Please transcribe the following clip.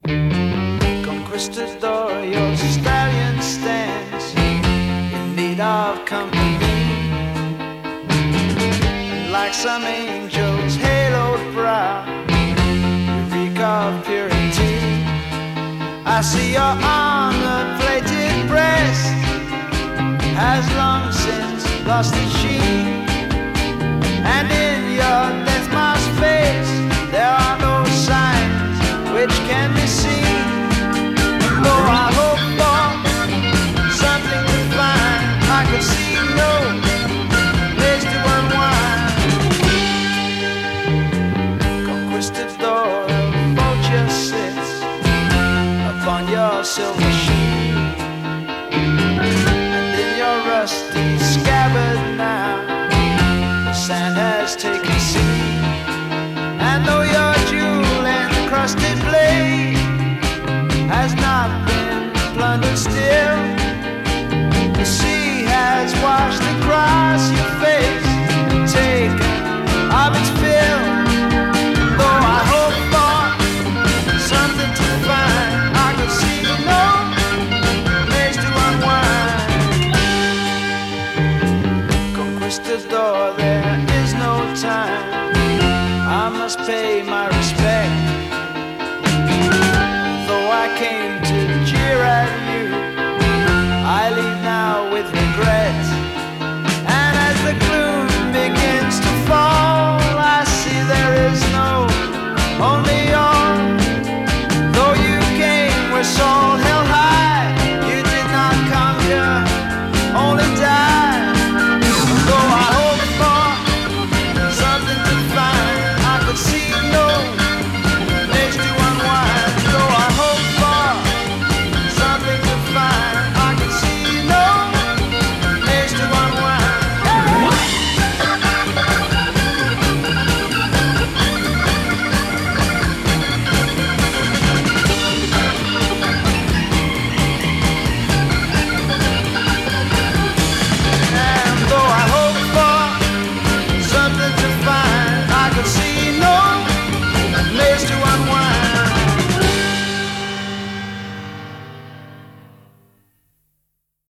Conquistador, your stallion stands in need of company. And like some angel's haloed brow, you reek of purity. I see your armor-plated breast has long since lost its sheen, and in your death mask face there are no signs which can be seen. And though I hope for something to find, I could see no place to unwind. Conquistador, vulture sits upon your silver